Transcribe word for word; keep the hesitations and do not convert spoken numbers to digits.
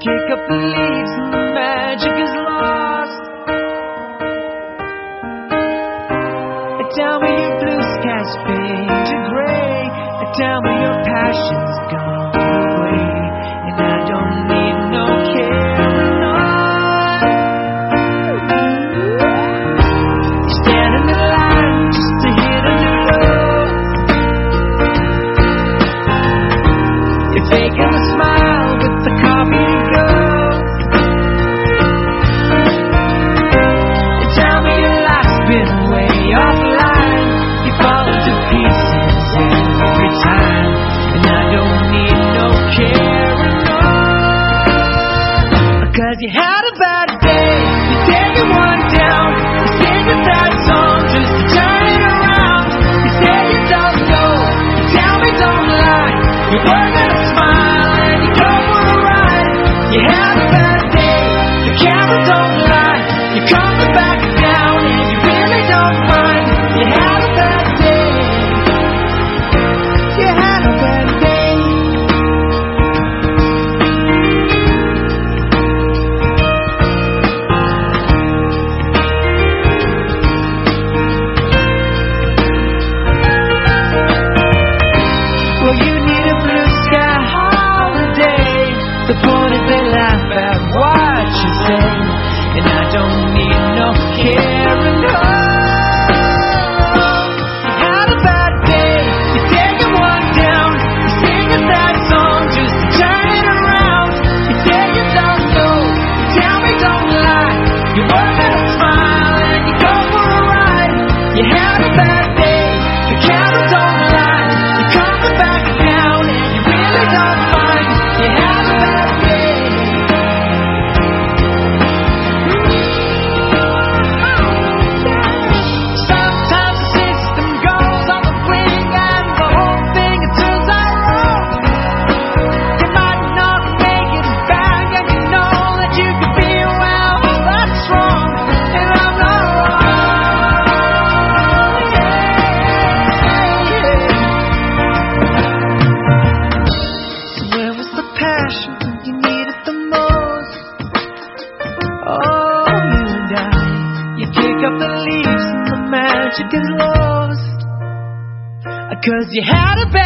kick up the leaves and the magic is lost. Tell me your blue skies fade to gray. Tell me your passion's gone away, and I don't need no carrying on. You stand in the line just to hit a new low. You're faking the smile with the coffee to go. You tell me your life's been way offline. You fall to pieces every time, and I don't need no carrying on. Cause you had a bad day, you take it one down. You sing a sad song just to turn it around. You say you don't know, you tell me don't lie. You work at a smile and you go for a ride. You had a bad day, the camera don't lie. You're coming back down and you really don't mind. You had a bad day. You had a bad day. Well, you need a blue sky holiday. The point is they laugh at what you say, and I don't need no carrying on. You had a bad day, you take it one down. You sing a sad song just to turn it around. You say you don't know, you tell me don't lie. You work at a smile and you go for a ride. You had a bad day, the camera don't lie. You're coming back down and you really don't mind. You had a bad day. Sometimes the system goes on the blink and the whole thing it turns out wrong. You might not make it back and you know that you could be well. That's wrong, and I'm not wrong. Yeah. So where was the passion when you needed the most? Oh, you and I, you kick up the leaves and the magic is lost. Cause you had a bad